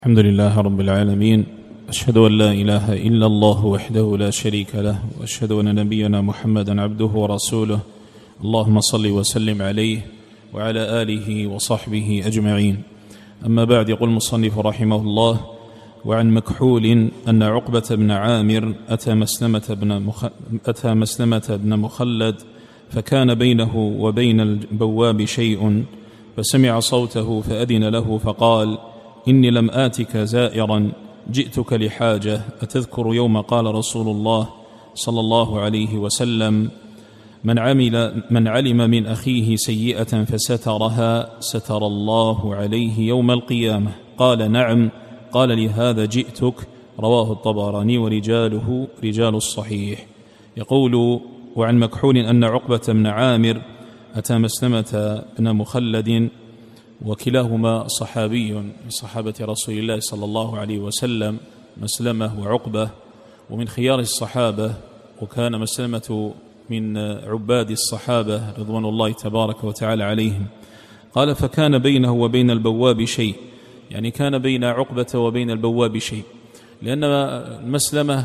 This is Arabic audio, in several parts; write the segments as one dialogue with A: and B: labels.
A: الحمد لله رب العالمين. أشهد أن لا إله إلا الله وحده لا شريك له، وأشهد أن نبينا محمدا عبده ورسوله. اللهم صل وسلم عليه وعلى آله وصحبه أجمعين. أما بعد، يقول المصنف رحمه الله: وعن مكحول أن عقبة بن عامر أتى مسلمة بن مخلد، فكان بينه وبين البواب شيء، فسمع صوته فأذن له فقال: إني لم آتك زائرا، جئتك لحاجة. أتذكر يوم قال رسول الله صلى الله عليه وسلم: من علم من أخيه سيئة فسترها ستر الله عليه يوم القيامة. قال: نعم. قال: لهذا جئتك. رواه الطبراني ورجاله رجال الصحيح. يقول: وعن مكحول أن عقبة بن عامر أتى مسلمة بن مخلد، وكلاهما صحابي من صحابة رسول الله صلى الله عليه وسلم، مسلمة وعقبة، ومن خيار الصحابة، وكان مسلمة من عباد الصحابة رضوان الله تبارك وتعالى عليهم. قال: فكان بينه وبين البواب شيء، يعني كان بين عقبة وبين البواب شيء، لأن مسلمة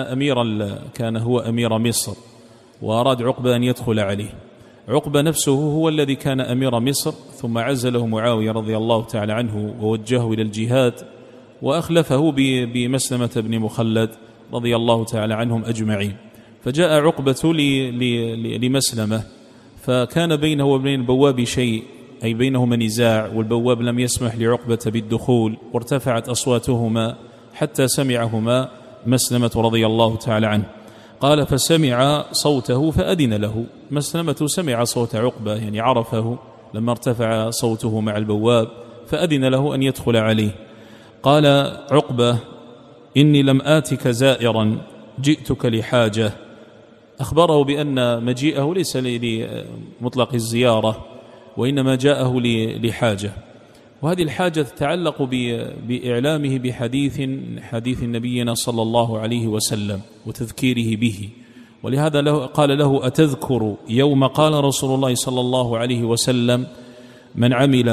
A: كان هو أمير مصر، وأراد عقبة أن يدخل عليه. عقبة نفسه هو الذي كان أمير مصر، ثم عزله معاوية رضي الله تعالى عنه ووجهه إلى الجهاد، وأخلفه بمسلمة بن مخلد رضي الله تعالى عنهم أجمعين. فجاء عقبة لمسلمة، فكان بينه وبين البواب شيء، أي بينهما نزاع، والبواب لم يسمح لعقبة بالدخول، وارتفعت أصواتهما حتى سمعهما مسلمة رضي الله تعالى عنه. قال: فسمع صوته فأذن له. مسلمة سمع صوت عقبة، يعني عرفه لما ارتفع صوته مع البواب، فأذن له أن يدخل عليه. قال عقبة: إني لم آتك زائرا، جئتك لحاجة. أخبره بأن مجيئه ليس لمطلق الزيارة، وإنما جاءه لحاجة، وهذه الحاجة تتعلق بإعلامه حديث نبينا صلى الله عليه وسلم وتذكيره به. ولهذا قال له: أتذكر يوم قال رسول الله صلى الله عليه وسلم: من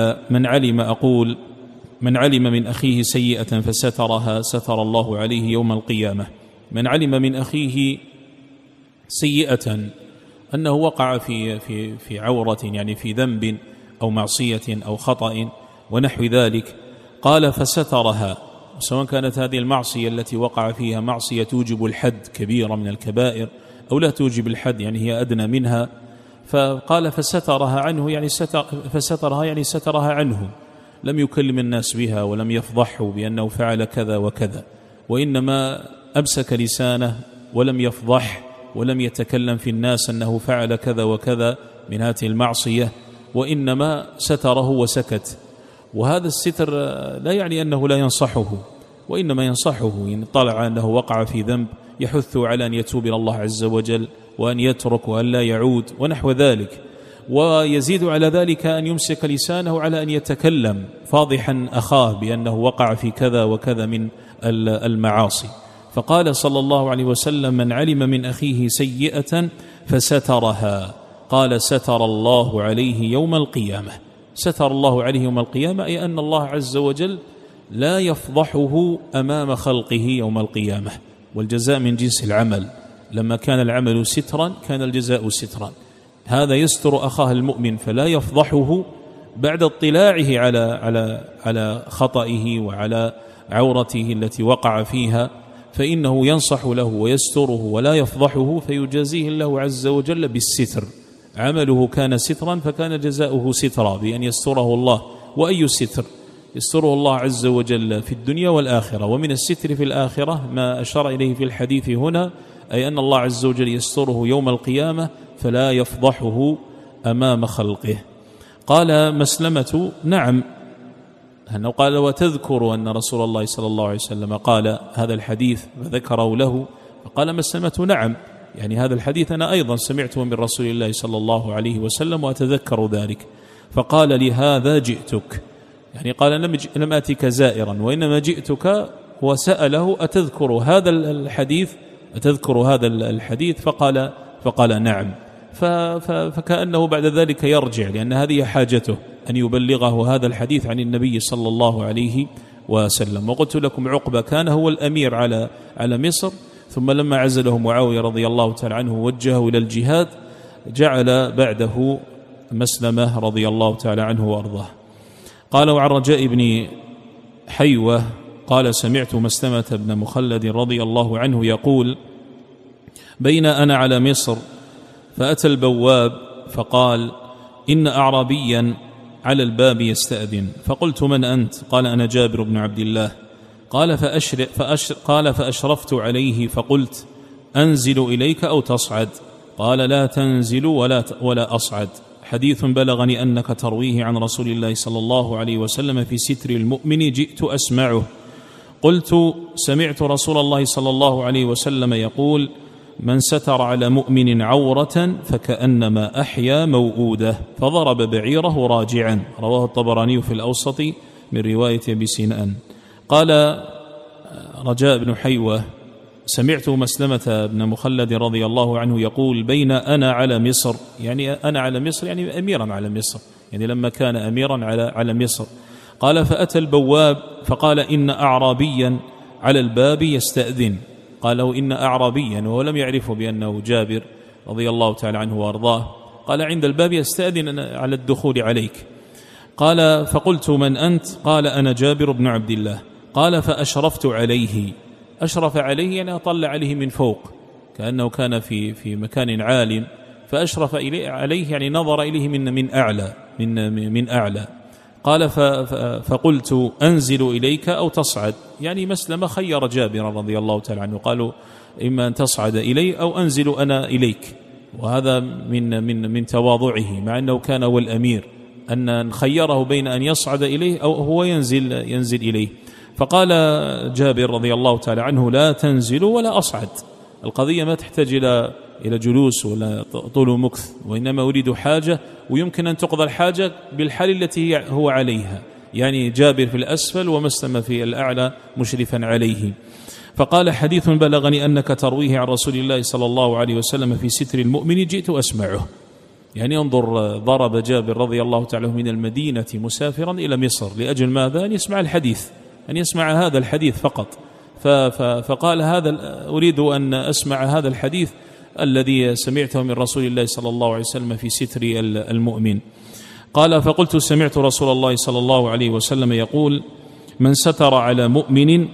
A: علم من أخيه سيئة فسترها ستر الله عليه يوم القيامة. من علم من أخيه سيئة، أنه وقع في عورة، يعني في ذنب أو معصية أو خطأ ونحو ذلك، قال: فسترها، سواء كانت هذه المعصية التي وقع فيها معصية توجب الحد، كبيرة من الكبائر، أو لا توجب الحد، يعني هي أدنى منها. فقال: فسترها عنه، يعني سترها عنه، لم يكلم الناس بها ولم يفضحه بأنه فعل كذا وكذا، وإنما أمسك لسانه ولم يفضح ولم يتكلم في الناس أنه فعل كذا وكذا من هذه المعصية، وإنما ستره وسكت. وهذا الستر لا يعني أنه لا ينصحه، وإنما ينصحه إن طلع أنه وقع في ذنب، يحث على أن يتوب إلى الله عز وجل، وأن يترك وأن لا يعود ونحو ذلك. ويزيد على ذلك أن يمسك لسانه على أن يتكلم فاضحا أخاه بأنه وقع في كذا وكذا من المعاصي. فقال صلى الله عليه وسلم: من علم من أخيه سيئة فسترها، قال: ستر الله عليه يوم القيامة. ستر الله عليه يوم القيامة، أي أن الله عز وجل لا يفضحه أمام خلقه يوم القيامة، والجزاء من جنس العمل. لما كان العمل سترا كان الجزاء سترا. هذا يستر أخاه المؤمن فلا يفضحه بعد اطلاعه على خطئه وعلى عورته التي وقع فيها، فإنه ينصح له ويستره ولا يفضحه، فيجازيه الله عز وجل بالستر. عمله كان سترا فكان جزاؤه سترا، بأن يستره الله. وأي ستر؟ يستره الله عز وجل في الدنيا والآخرة. ومن الستر في الآخرة ما أشار إليه في الحديث هنا، أي أن الله عز وجل يستره يوم القيامة فلا يفضحه أمام خلقه. قال مسلمة: نعم. أنه قال: وتذكر أن رسول الله صلى الله عليه وسلم قال هذا الحديث، فذكره له، فقال مسلمة: نعم، يعني هذا الحديث أنا أيضا سمعته من رسول الله صلى الله عليه وسلم وأتذكر ذلك. فقال: لهذا جئتك، يعني قال: لم أتك زائرا، وإنما جئتك. وسأله: أتذكر هذا الحديث؟ فقال: نعم. فكأنه بعد ذلك يرجع، لأن هذه حاجته، أن يبلغه هذا الحديث عن النبي صلى الله عليه وسلم. وقلت لكم عقبة كان هو الأمير على مصر، ثم لما عزله معاوية رضي الله تعالى عنه ووجهه إلى الجهاد جعل بعده مسلمة رضي الله تعالى عنه وأرضاه. قال: وعن رجاء بن حيوة قال: سمعت مسلمة بن مخلد رضي الله عنه يقول: بين أنا على مصر فأتى البواب فقال: إن أعرابيا على الباب يستأذن. فقلت: من أنت؟ قال: أنا جابر بن عبد الله. قال: فأشرفت عليه فقلت: أنزل إليك أو تصعد؟ قال: لا تنزل ولا أصعد. حديث بلغني أنك ترويه عن رسول الله صلى الله عليه وسلم في ستر المؤمن جئت أسمعه. قلت: سمعت رسول الله صلى الله عليه وسلم يقول: من ستر على مؤمن عورة فكأنما أحيا موؤودة. فضرب بعيره راجعا. رواه الطبراني في الأوسط من رواية أبي سنان. قال رجاء بن حيوة: سمعت مسلمة بن مخلد رضي الله عنه يقول: بين أنا على مصر، يعني أنا على مصر يعني أميرا على مصر، يعني لما كان أميرا على مصر. قال: فأتى البواب فقال: إن أعرابيا على الباب يستأذن. قالوا: إن أعرابيا، وهو لم يعرفه بأنه جابر رضي الله تعالى عنه وأرضاه. قال: عند الباب يستأذن على الدخول عليك. قال: فقلت: من أنت؟ قال: أنا جابر بن عبد الله. قال: فأشرفت عليه. أشرف عليه يعني أطلع عليه من فوق، كأنه كان في مكان عال، فأشرف عليه يعني نظر إليه من أعلى. قال: فقلت: أنزل إليك أو تصعد؟ يعني مسلم خير جابر رضي الله تعالى عنه، قالوا: إما أن تصعد إلي أو أنزل أنا إليك. وهذا من تواضعه، مع أنه كان هو الأمير، أن خيره بين أن يصعد إليه أو هو ينزل إليه. فقال جابر رضي الله تعالى عنه: لا تنزل ولا أصعد. القضية ما تحتاج إلى جلوس ولا طول مكث، وإنما أريد حاجة، ويمكن أن تقضى الحاجة بالحال التي هو عليها، يعني جابر في الأسفل ومسلم في الأعلى مشرفا عليه. فقال: حديث بلغني أنك ترويه عن رسول الله صلى الله عليه وسلم في ستر المؤمن جئت أسمعه. يعني انظر، ضرب جابر رضي الله تعالى من المدينة مسافرا إلى مصر لأجل ماذا؟ أن يسمع الحديث، أن يسمع هذا الحديث فقط. فقال: أريد أن أسمع هذا الحديث الذي سمعته من رسول الله صلى الله عليه وسلم في ستر المؤمن. قال: فقلت: سمعت رسول الله صلى الله عليه وسلم يقول: من ستر على مؤمن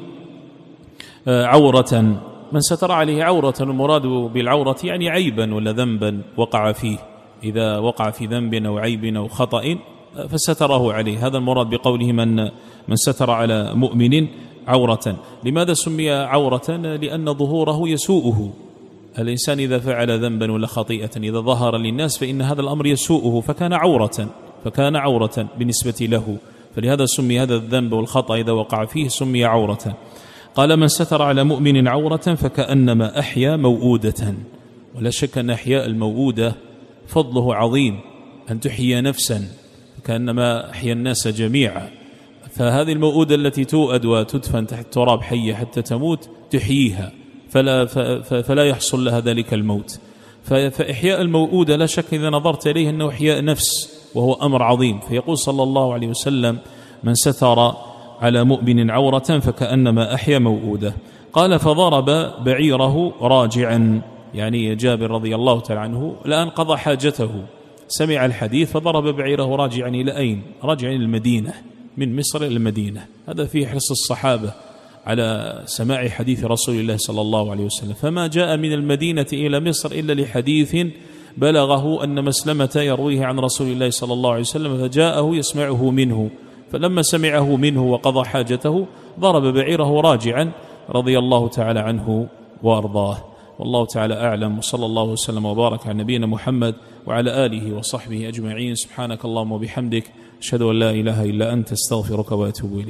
A: عورة، من ستر عليه عورة، المراد بالعورة يعني عيبا ولا ذنبا وقع فيه، إذا وقع في ذنب أو عيب أو خطأ فستره عليه، هذا المراد بقوله من ستر على مؤمن عورة. لماذا سمي عورة؟ لأن ظهوره يسوءه. الإنسان إذا فعل ذنبا ولا خطيئة إذا ظهر للناس فإن هذا الأمر يسوءه، فكان عورة بالنسبة له، فلهذا سمي هذا الذنب والخطأ إذا وقع فيه سمي عورة. قال: من ستر على مؤمن عورة فكأنما أحيا موؤودة. ولا شك أن أحياء الموؤودة فضله عظيم، أن تحيي نفسا كأنما أحيا الناس جميعا. فهذه الموؤودة التي توأد وتدفن تحت التراب حية حتى تموت تحييها، فلا يحصل لها ذلك الموت. فإحياء الموؤودة لا شك إذا نظرت إليه أنه إحياء نفس، وهو أمر عظيم. فيقول صلى الله عليه وسلم: من ستر على مؤمن عورة فكأنما أحيا موؤودة. قال: فضرب بعيره راجعا، يعني جابر رضي الله تعالى عنه الآن قضى حاجته، سمع الحديث فضرب بعيره راجعا إلى أين؟ راجعا إلى المدينة، من مصر إلى المدينة. هذا فيه حرص الصحابة على سماع حديث رسول الله صلى الله عليه وسلم، فما جاء من المدينة إلى مصر إلا لحديث بلغه أن مسلمة يرويه عن رسول الله صلى الله عليه وسلم، فجاءه يسمعه منه، فلما سمعه منه وقضى حاجته ضرب بعيره راجعا رضي الله تعالى عنه وأرضاه. والله تعالى أعلم، وصلى الله وسلم وبارك على نبينا محمد وعلى آله وصحبه أجمعين. سبحانك اللهم وبحمدك، أشهد أن لا إله إلا أنت، استغفرك وأتوب إليك.